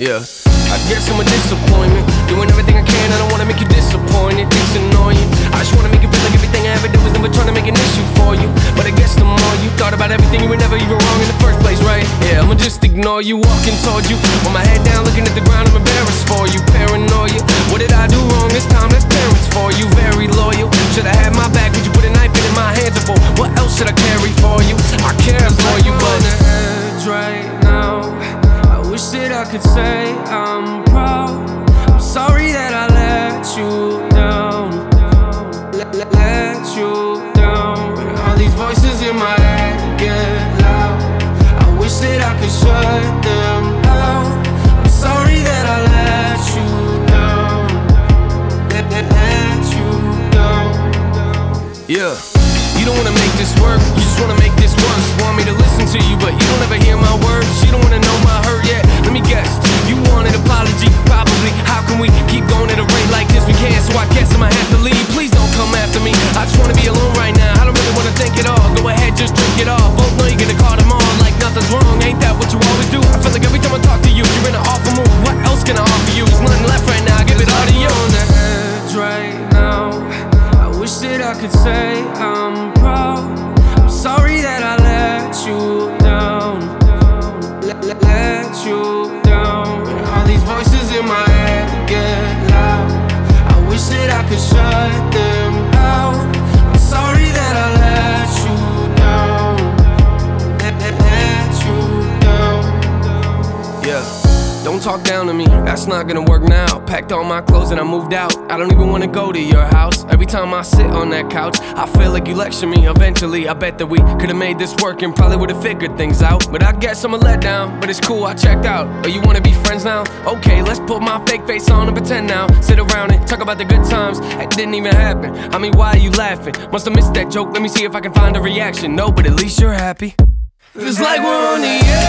Yeah, I guess I'm a disappointment. Doing everything I can, I don't wanna make you disappointed. It's annoying. I just wanna make it feel like everything I ever do is never trying to make an issue for you. But I guess the more you thought about everything, you were never even wrong in the first place, right? Yeah, I'ma just ignore you, walking toward you with my head down, looking at the ground. I'm embarrassed for you, paranoia. What did I do wrong this time? That's parents for you, very loyal. Should've had my back, but you put a knife in my hands for. What else should I carry for you? I care for you, but on the edge right now. Wish that I could say I'm proud. I'm sorry that I let you down. Let you down. All these voices in my head get loud. I wish that I could shut them out. I'm sorry that I let you down. Let you down. Yeah. You don't wanna make this work, you just wanna make this worse. Want me to listen to you, but you don't ever hear my words. You don't wanna know my hurt yet. Let me guess, you want an apology, probably. How can we keep going at a rate like this? We can't, so I guess I'ma have to leave. Please don't come after me. I just wanna be alone right now. I don't really wanna think at all. Go ahead, just drink it all. Both know you're gonna call them on like nothing's wrong. Ain't that what you always do? I feel like every time I talk to you, you're in an awful mood. What else can I offer you? There's nothing left right now. I give it all to you. On the edge right now. I wish that I could say I'm proud. I'm sorry that I let you down. Let you down. All these voices in my head get loud. I wish that I could shut them out. I'm sorry that I let you down. Let you down. Yeah. Don't talk down to me, that's not gonna work now. Packed all my clothes and I moved out. I don't even wanna go to your house. Every time I sit on that couch, I feel like you lecture me. Eventually, I bet that we could've made this work and probably would've figured things out. But I guess I'm a letdown, but it's cool, I checked out. Oh, you wanna be friends now? Okay, let's put my fake face on and pretend now. Sit around and talk about the good times. It didn't even happen. I mean, why are you laughing? Must've missed that joke, let me see if I can find a reaction. No, but at least you're happy. Feels like we're on the edge.